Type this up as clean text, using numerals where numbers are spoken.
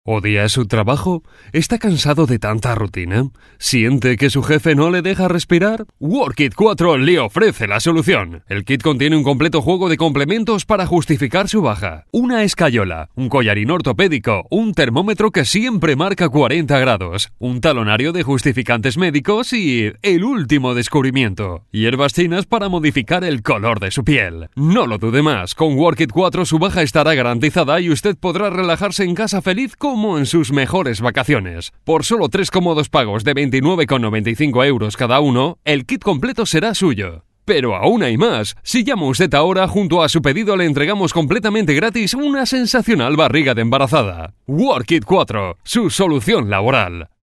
¿Odia su trabajo? ¿Está cansado de tanta rutina? ¿Siente que su jefe no le deja respirar? WorkIt 4 le ofrece la solución. El kit contiene un completo juego de complementos para justificar su baja. Una escayola, un collarín ortopédico, un termómetro que siempre marca 40 grados, un talonario de justificantes médicos y el último descubrimiento: hierbas chinas para modificar el color de su piel. No lo dude más, con WorkIt 4 su baja estará garantizada y usted podrá relajarse en casa feliz como en sus mejores vacaciones. Por solo 3 cómodos pagos de 29,95 € cada uno, el kit completo será suyo. Pero aún hay más. Si llama usted ahora, junto a su pedido le entregamos completamente gratis una sensacional barriga de embarazada. WorkIt 4, su solución laboral.